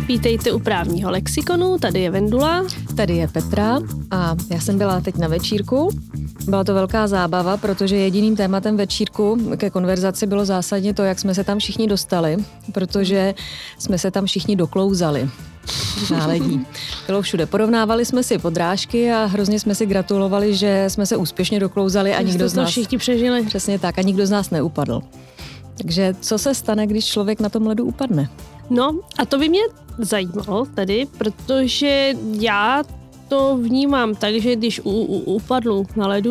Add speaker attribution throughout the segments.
Speaker 1: Vítejte u právního lexikonu, tady je Vendula.
Speaker 2: Tady je Petra a já jsem byla teď na večírku. Byla to velká zábava, protože jediným tématem večírku ke konverzaci bylo zásadně to, jak jsme se tam všichni dostali, protože jsme se tam všichni doklouzali. Náledí. Bylo všude. Porovnávali jsme si podrážky a hrozně jsme si gratulovali, že jsme se úspěšně doklouzali a nikdo z nás...
Speaker 1: všichni přežili.
Speaker 2: Přesně tak, a nikdo z nás neupadl. Takže co se stane, když člověk na tom ledu upadne?
Speaker 1: No a to by mě zajímalo tady, protože já to vnímám tak, že když upadlu na ledu,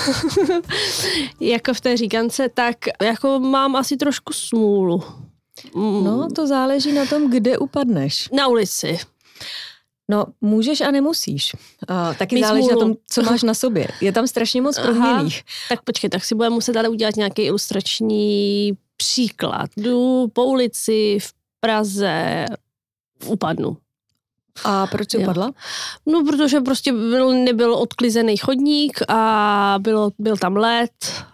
Speaker 1: jako v té říkance, tak jako mám asi trošku smůlu.
Speaker 2: No, to záleží na tom, kde upadneš.
Speaker 1: Na ulici.
Speaker 2: No, můžeš a nemusíš. Taky záleží na tom, co máš na sobě. Je tam strašně moc proměnných.
Speaker 1: Tak počkej, tak si budeme muset ale udělat nějaký ilustrační příklad. Jdu po ulici v Praze, upadnu.
Speaker 2: A proč jsi upadla?
Speaker 1: No, protože prostě nebyl odklizený chodník a byl tam led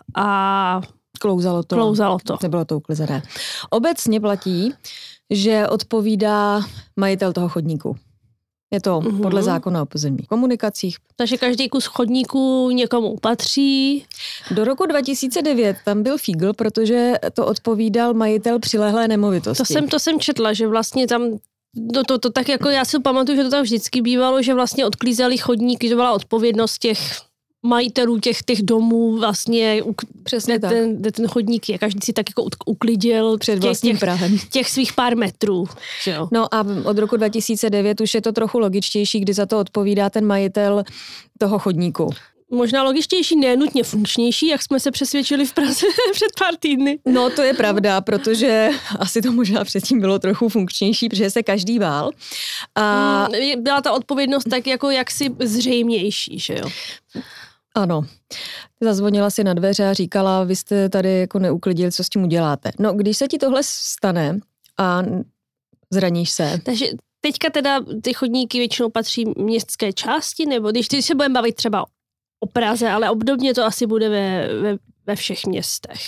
Speaker 1: a...
Speaker 2: Klouzalo to. Nebylo to uklizené. Obecně platí, že odpovídá majitel toho chodníku. Je to podle zákona o pozemních komunikacích.
Speaker 1: Takže každý kus chodníku někomu patří.
Speaker 2: Do roku 2009 tam byl fígl, protože to odpovídal majitel přilehlé nemovitosti.
Speaker 1: To jsem četla, že vlastně tam to tak jako já si pamatuju, že to tam vždycky bývalo, že vlastně odklízeli chodníky, že to byla odpovědnost těch majitelů těch domů vlastně,
Speaker 2: přesně tak.
Speaker 1: Ten chodník je. Každý si tak jako uklidil
Speaker 2: před vlastním prahem.
Speaker 1: Těch svých pár metrů. Že jo?
Speaker 2: No a od roku 2009 už je to trochu logičtější, kdy za to odpovídá ten majitel toho chodníku.
Speaker 1: Možná logičtější, nenutně funkčnější, jak jsme se přesvědčili v Praze před pár týdny.
Speaker 2: No to je pravda, protože asi to možná předtím bylo trochu funkčnější, protože se každý bál. A...
Speaker 1: Byla ta odpovědnost tak jako jaksi zřejmější, že jo?
Speaker 2: Ano. Zazvonila si na dveře a říkala, vy jste tady jako neuklidili, co s tím uděláte. No, když se ti tohle stane a zraníš se...
Speaker 1: Takže teďka teda ty chodníky většinou patří městské části, nebo když se budeme bavit třeba o Praze, ale obdobně to asi bude ve všech městech.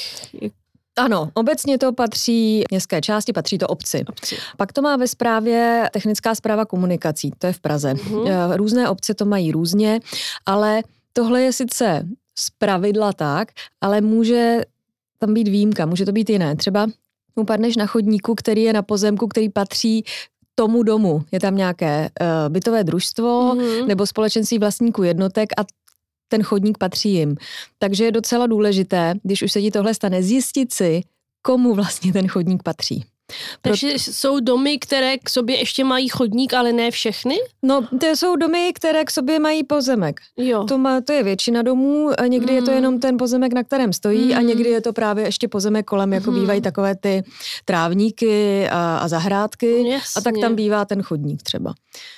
Speaker 2: Ano, obecně to patří městské části, patří to obci. Pak to má ve správě technická správa komunikací, to je v Praze. Různé obce to mají různě, ale tohle je sice zpravidla tak, ale může tam být výjimka, může to být jiné. Třeba upadneš na chodníku, který je na pozemku, který patří tomu domu. Je tam nějaké bytové družstvo nebo společenství vlastníků jednotek a ten chodník patří jim. Takže je docela důležité, když už se ti tohle stane, zjistit si, komu vlastně ten chodník patří.
Speaker 1: Takže jsou domy, které k sobě ještě mají chodník, ale ne všechny?
Speaker 2: No, to jsou domy, které k sobě mají pozemek.
Speaker 1: Jo.
Speaker 2: To je většina domů, někdy je to jenom ten pozemek, na kterém stojí a někdy je to právě ještě pozemek kolem, jako bývají takové ty trávníky a zahrádky.
Speaker 1: Jasně.
Speaker 2: A tak tam bývá ten chodník třeba.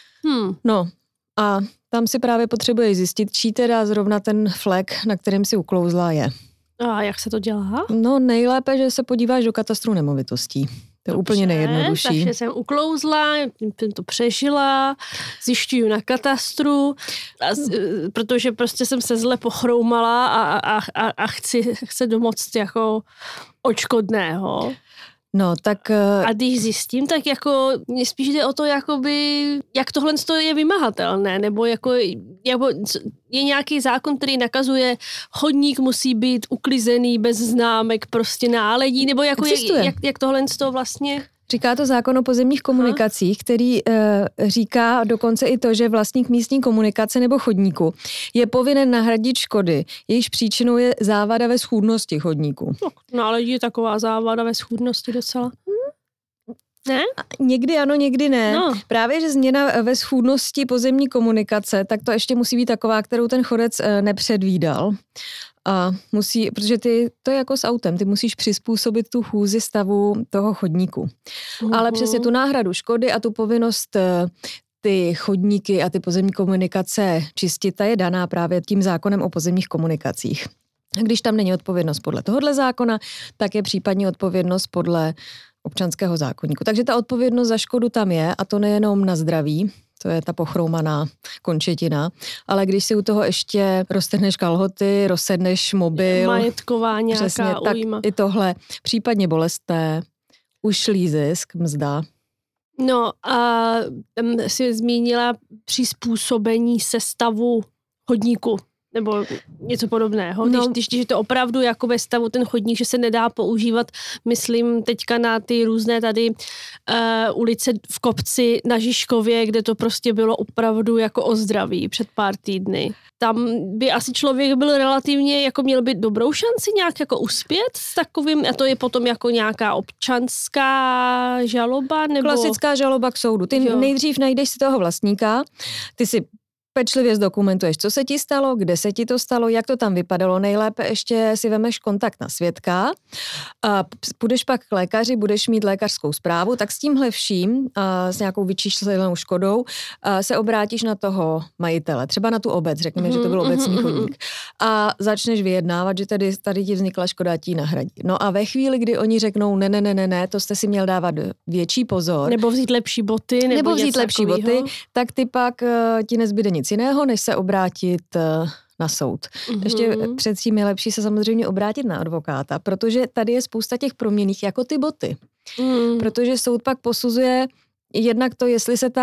Speaker 2: No a tam si právě potřebuješ zjistit, čí teda zrovna ten flek, na kterém si uklouzla, je.
Speaker 1: A jak se to dělá?
Speaker 2: No nejlépe, že se podíváš do katastru nemovitostí. To je úplně nejjednodušší.
Speaker 1: Takže jsem uklouzla, jsem to přežila, zjišťuju na katastru, protože prostě jsem se zle pochroumala a chci domoct jako odškodného.
Speaker 2: No, tak...
Speaker 1: A když zjistím, tak jako mě spíš jde o to, jakoby, jak tohle je vymahatelné, nebo jako je nějaký zákon, který nakazuje, chodník musí být uklizený bez známek prostě náledí, nebo jako jak tohle vlastně...
Speaker 2: Říká to zákon o pozemních komunikacích, který říká dokonce i to, že vlastník místní komunikace nebo chodníku je povinen nahradit škody, jejíž příčinou je závada ve schůdnosti chodníku.
Speaker 1: No ale je taková závada ve schůdnosti docela. Ne?
Speaker 2: Někdy ano, někdy ne.
Speaker 1: No.
Speaker 2: Právě, že změna ve schůdnosti pozemní komunikace, tak to ještě musí být taková, kterou ten chodec nepředvídal. A protože to je jako s autem, ty musíš přizpůsobit tu chůzi stavu toho chodníku. Ale přesně tu náhradu škody a tu povinnost ty chodníky a ty pozemní komunikace čistit, ta je daná právě tím zákonem o pozemních komunikacích. A když tam není odpovědnost podle tohohle zákona, tak je případně odpovědnost podle občanského zákoníku. Takže ta odpovědnost za škodu tam je, a to nejenom na zdraví, to je ta pochroumaná končetina, ale když si u toho ještě roztrhneš kalhoty, rozsedneš mobil,
Speaker 1: majetková nějaká
Speaker 2: přesně,
Speaker 1: újma.
Speaker 2: tak i tohle, případně bolestné, ušlý zisk, mzda,
Speaker 1: No a tam si zmínila přizpůsobení sestavu chodníku nebo něco podobného.
Speaker 2: No.
Speaker 1: Když je to opravdu jako ve stavu ten chodník, že se nedá používat, myslím teďka na ty různé tady ulice v kopci na Žižkově, kde to prostě bylo opravdu jako o zdraví před pár týdny. Tam by asi člověk byl relativně, jako měl by dobrou šanci nějak jako uspět s takovým, a to je potom jako nějaká občanská žaloba, nebo...
Speaker 2: Klasická žaloba k soudu. Ty nejdřív najdeš si toho vlastníka, ty si pečlivě zdokumentuješ, co se ti stalo, kde se ti to stalo, jak to tam vypadalo. Nejlépe ještě si vemeš kontakt na svědka, a půjdeš pak k lékaři, budeš mít lékařskou zprávu, tak s tímhle vším, s nějakou vyčíslenou škodou, se obrátíš na toho majitele, třeba na tu obec, řekněme, že to byl obecní chodník. A začneš vyjednávat, že tady ti vznikla škoda, ti nahradí. No a ve chvíli, kdy oni řeknou ne, to jste si měl dávat větší pozor.
Speaker 1: Nebo vzít lepší boty.
Speaker 2: Nebo vzít lepší boty, tak ty pak ti nezbyde nic jiného, než se obrátit na soud. Ještě předtím je lepší se samozřejmě obrátit na advokáta, protože tady je spousta těch proměnných jako ty boty. Protože soud pak posuzuje jednak to,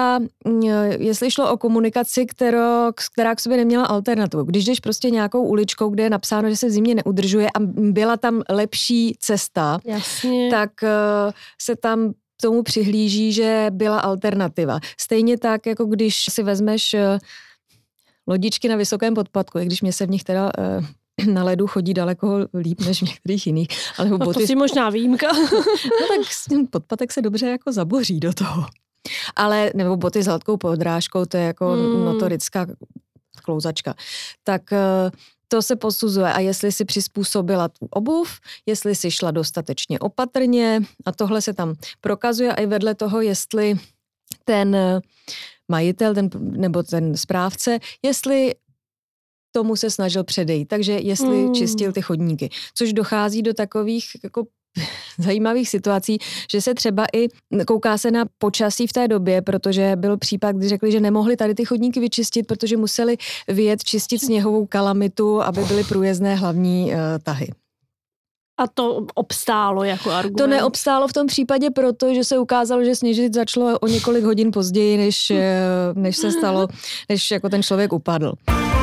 Speaker 2: jestli šlo o komunikaci, která k sobě neměla alternativu. Když jdeš prostě nějakou uličkou, kde je napsáno, že se v zimě neudržuje a byla tam lepší cesta,
Speaker 1: jasně,
Speaker 2: tak se tam tomu přihlíží, že byla alternativa. Stejně tak, jako když si vezmeš lodičky na vysokém podpatku, i když mě se v nich teda na ledu chodí daleko líp než v některých jiných. Ale boty...
Speaker 1: To si možná výjimka.
Speaker 2: No tak podpatek se dobře jako zaboří do toho. Ale nebo boty s hladkou podrážkou, to je jako notorická klouzačka. Tak to se posuzuje. A jestli si přizpůsobila tu obuv, jestli si šla dostatečně opatrně a tohle se tam prokazuje a i vedle toho, jestli ten majitel nebo ten správce, jestli tomu se snažil předejít, takže jestli čistil ty chodníky. Což dochází do takových jako zajímavých situací, že se třeba i kouká se na počasí v té době, protože byl případ, kdy řekli, že nemohli tady ty chodníky vyčistit, protože museli vyjet čistit sněhovou kalamitu, aby byly průjezdné hlavní tahy.
Speaker 1: A to obstálo jako argument?
Speaker 2: To neobstálo v tom případě, protože se ukázalo, že sněžit začalo o několik hodin později, než se stalo, než jako ten člověk upadl.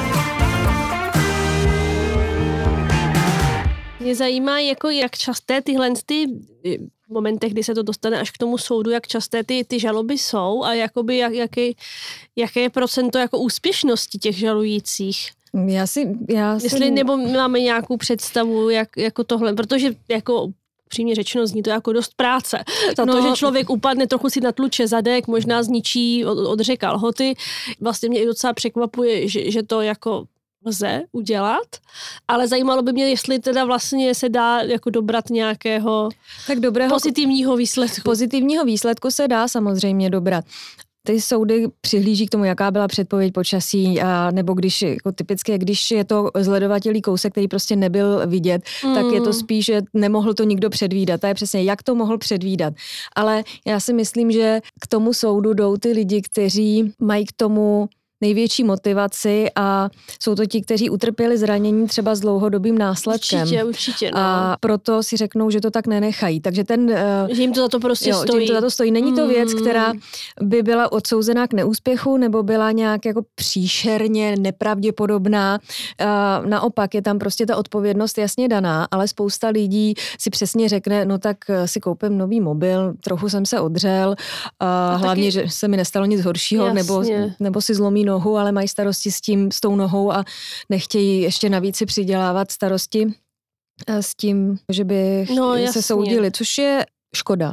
Speaker 1: Mě zajímá, jako jak časté tyhle v momentech, kdy se to dostane až k tomu soudu, jak časté ty žaloby jsou a jakoby jaké je procento jako úspěšnosti těch žalujících. Jestli nebo máme nějakou představu, jak jako tohle, protože jako přímě řečeno zní to jako dost práce. Za to, že člověk upadne, trochu si natluče zadek, možná zničí, odře kalhoty. Vlastně mě i docela překvapuje, že to jako lze udělat, ale zajímalo by mě, jestli teda vlastně se dá jako dobrat nějakého pozitivního výsledku.
Speaker 2: Pozitivního výsledku se dá samozřejmě dobrat. Ty soudy přihlíží k tomu, jaká byla předpověď počasí, a nebo když je to zledovatelný kousek, který prostě nebyl vidět, tak je to spíš, že nemohl to nikdo předvídat. To je přesně, jak to mohl předvídat. Ale já si myslím, že k tomu soudu jdou ty lidi, kteří mají k tomu největší motivaci a jsou to ti, kteří utrpěli zranění třeba s dlouhodobým následkem.
Speaker 1: Určitě. No.
Speaker 2: A proto si řeknou, že to tak nenechají. Takže
Speaker 1: že jim to za to prostě stojí.
Speaker 2: Že jim to za to stojí. Není to věc, která by byla odsouzená k neúspěchu nebo byla nějak jako příšerně nepravděpodobná. Naopak je tam prostě ta odpovědnost jasně daná, ale spousta lidí si přesně řekne, no tak si koupím nový mobil, trochu jsem se odřel, hlavně, že se mi nestalo nic horšího, nebo si zlomí nohu, ale mají starosti s tou nohou a nechtějí ještě navíc si přidělávat starosti s tím, že by se soudili, což je škoda,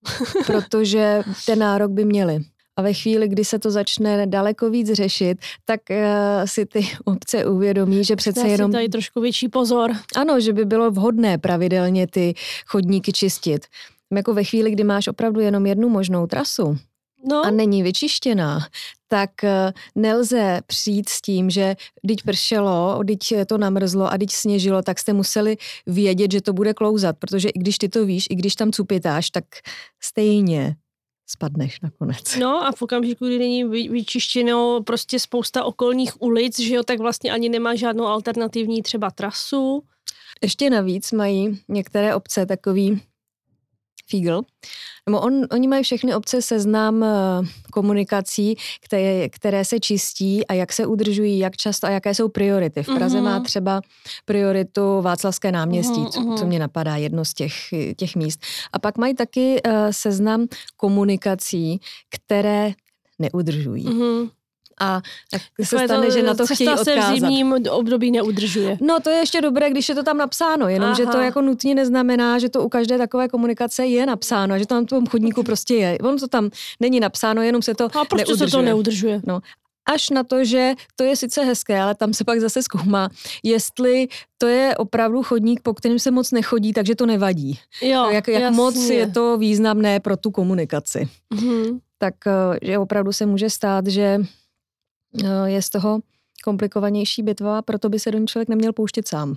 Speaker 2: protože ten nárok by měli. A ve chvíli, kdy se to začne daleko víc řešit, tak si ty obce uvědomí, že přece jenom...
Speaker 1: Tady trošku větší pozor.
Speaker 2: Ano, že by bylo vhodné pravidelně ty chodníky čistit. Jako ve chvíli, kdy máš opravdu jenom jednu možnou trasu, a není vyčištěná, tak nelze přijít s tím, že když pršelo, když to namrzlo a když sněžilo, tak jste museli vědět, že to bude klouzat, protože i když ty to víš, i když tam cupitáš, tak stejně spadneš nakonec.
Speaker 1: No a v okamžiku, kdy není vyčištěno prostě spousta okolních ulic, že jo, tak vlastně ani nemá žádnou alternativní třeba trasu.
Speaker 2: Ještě navíc mají některé obce takový Fiegel. Nebo oni mají všechny obce seznam komunikací, které se čistí a jak se udržují, jak často a jaké jsou priority. V Praze má třeba prioritu Václavské náměstí, co mě napadá, jedno z těch míst. A pak mají taky seznam komunikací, které neudržují. A tak se stane, že na to chtějí odkázat.
Speaker 1: Cesta se v zimním období neudržuje.
Speaker 2: No to je ještě dobré, když je to tam napsáno, jenomže to jako nutně neznamená, že to u každé takové komunikace je napsáno, že to na tom chodníku prostě je. Ono to tam není napsáno, jenom se to neudržuje.
Speaker 1: A proč se to neudržuje?
Speaker 2: No. Až na to, že to je sice hezké, ale tam se pak zase zkoumá, jestli to je opravdu chodník, po kterém se moc nechodí, takže to nevadí.
Speaker 1: Jo,
Speaker 2: jak moc je to významné pro tu komunikaci. Tak že opravdu se může stát, že je z toho komplikovanější bitva, proto by se do ní člověk neměl pouštět sám.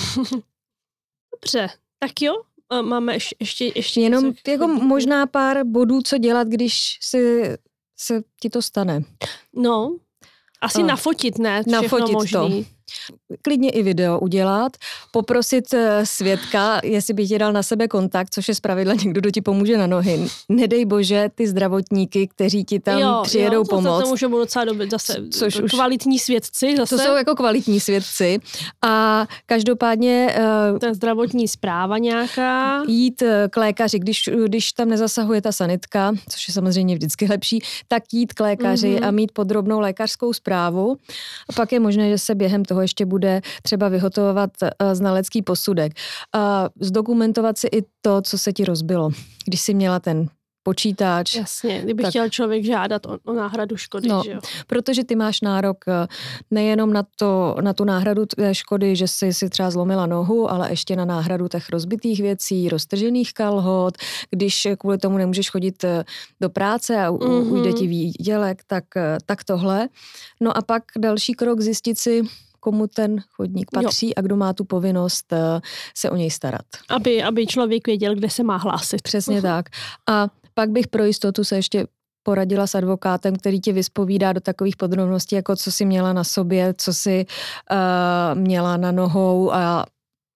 Speaker 1: Dobře, tak jo, máme ještě
Speaker 2: jenom jako možná pár bodů, co dělat, když se ti to stane.
Speaker 1: No, asi nafotit, ne?
Speaker 2: Nafotit
Speaker 1: možný.
Speaker 2: To. Klidně i video udělat, poprosit svědka, jestli by ti dal na sebe kontakt, což je zpravidla někdo, kdo ti pomůže na nohy. Nedej bože ty zdravotníky, kteří ti tam přijedou pomoct.
Speaker 1: To může být docela dobře zase. Což kvalitní svědci zase.
Speaker 2: To jsou jako kvalitní svědci. A každopádně
Speaker 1: to je zdravotní zpráva nějaká.
Speaker 2: Jít k lékaři, když tam nezasahuje ta sanitka, což je samozřejmě vždycky lepší, tak jít k lékaři a mít podrobnou lékařskou zprávu. A pak je možné, že se během toho ještě bude třeba vyhotovovat znalecký posudek. A zdokumentovat si i to, co se ti rozbilo. Když jsi měla ten počítač.
Speaker 1: Jasně, kdyby chtěl člověk žádat o náhradu škody.
Speaker 2: No,
Speaker 1: že jo?
Speaker 2: Protože ty máš nárok nejenom na tu náhradu té škody, že jsi si třeba zlomila nohu, ale ještě na náhradu těch rozbitých věcí, roztržených kalhot, když kvůli tomu nemůžeš chodit do práce a ujde ti výdělek, tak tohle. No a pak další krok zjistit si, komu ten chodník patří a kdo má tu povinnost se o něj starat.
Speaker 1: Aby člověk věděl, kde se má hlásit.
Speaker 2: Přesně tak. A pak bych pro jistotu se ještě poradila s advokátem, který ti vyspovídá do takových podrobností, jako co jsi měla na sobě, co jsi měla na nohou a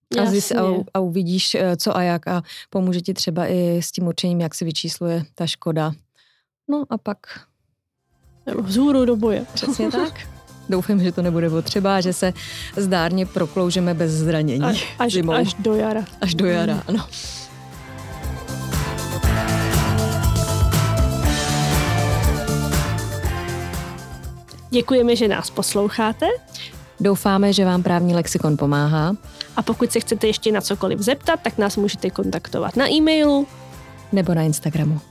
Speaker 2: uvidíš, co a jak a pomůže ti třeba i s tím určením, jak se vyčísluje ta škoda. No a pak
Speaker 1: vzhůru do boje.
Speaker 2: Přesně tak. Doufám, že to nebude potřeba, že se zdárně prokloužeme bez zranění.
Speaker 1: Až do jara.
Speaker 2: Až do jara, ano.
Speaker 1: Děkujeme, že nás posloucháte.
Speaker 2: Doufáme, že vám právní lexikon pomáhá.
Speaker 1: A pokud se chcete ještě na cokoliv zeptat, tak nás můžete kontaktovat na e-mailu
Speaker 2: nebo na Instagramu.